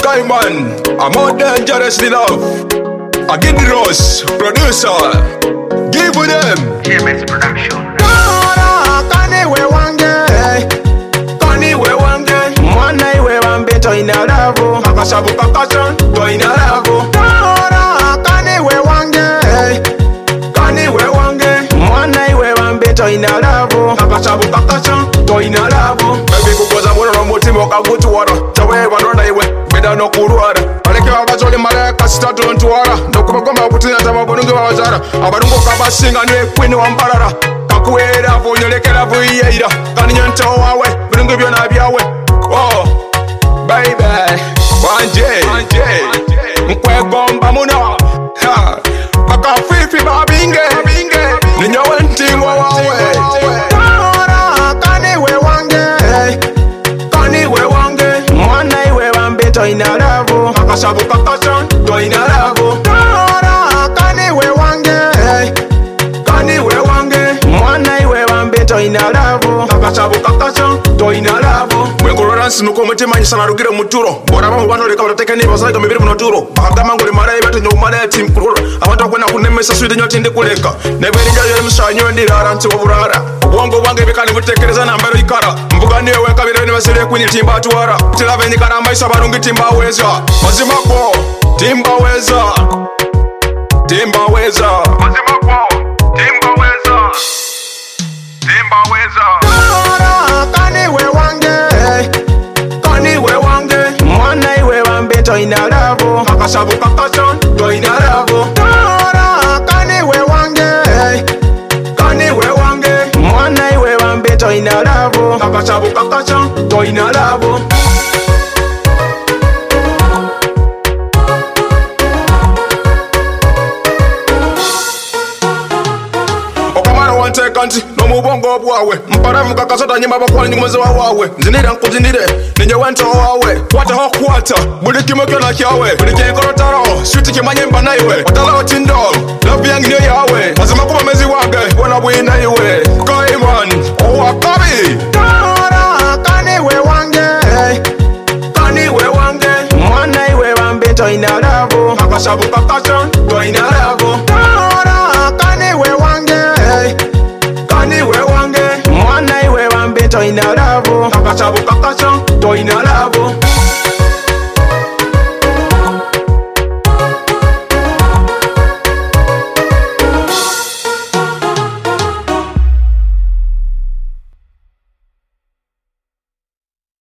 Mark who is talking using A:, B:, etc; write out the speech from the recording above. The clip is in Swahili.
A: Skyman, I'm more dangerously love. I get the Ross, producer. Give them
B: TMX production.
C: Kaniwe wange mwana iwe wambe toina lavo
A: Kakasabu kakashan, toina lavo.
C: Kaniwe wange mwana iwe wambe toina lavo
A: Kakasabu kakashan, toina lavo. Baby kukoza mwana na mutima wakagutuwara. Chawe wanona iwe, beda no kuruara. Aleke wabazoli maleka sitatu ntuwara. Ndokubagoma kutina tababunungi wawazara. Abarungo kabasinga niwe kwini wambarara. Kakuwera vunyolekera vuyeira. Kani nyento wawe, birungi byona byawe. Oh, baby, wanje Mkwegomba muno Bakafifi babinge Ninyowe ntingwa wawe.
C: Kaniwe wange mwana iwe wambe toina lavo
A: Kakasabu kakashan, toina lavo.
C: Kaniwe wange mwana iwe wambe toina lavo
A: Kakasabu kakashan, toina lavo. Mwengorora nsinuko umutima nyisa narugire muturo. Bora bamu bantu batateka niba zaga mibiri munoturo. Bakagama ngule marayi batenye umara team kurura. Abantu akwena kunemesa swide nyote ndi kuleka. Neberi njayo mshanyo ndirara nti waburara. Ubwongo bwange bikani butekereza na mbero ikara. Mbuga niwe kabire ni basire kwini timba tuwara. Tilave ni kana maisha barungi timba weza. Mazima ko timba weza. Timba weza. Mazima ko timba weza. Timba weza.
C: Kaniwe wange mwana iwe wambe toina lavo
A: Kakasabu kakashan, toina lavo.
C: Kaniwe wange mwana iwe wambe toina lavo
A: Kakasabu kakashan, toina lavo. Kanti no mubongo bwawe mparamu kakasota nyima bakwani nyumeze wawe nzinira nkuzinire ninye wento wawe kwata hokwata buli kimwe kyona kyawe buli kyenkorotaro switi kimanyemba naiwe watala otindo love yangi niyo yawe mazima kuba mezi wange wona bwina iwe Kaiman owakabi.
C: Kaniwe wange mwana iwe wambe toina lavo
A: Kakasabu kakashan, toina lavo.
C: Kaniwe wange mwana iwe wambe toina lavo
A: Kakasabu kakashan, toina lavo.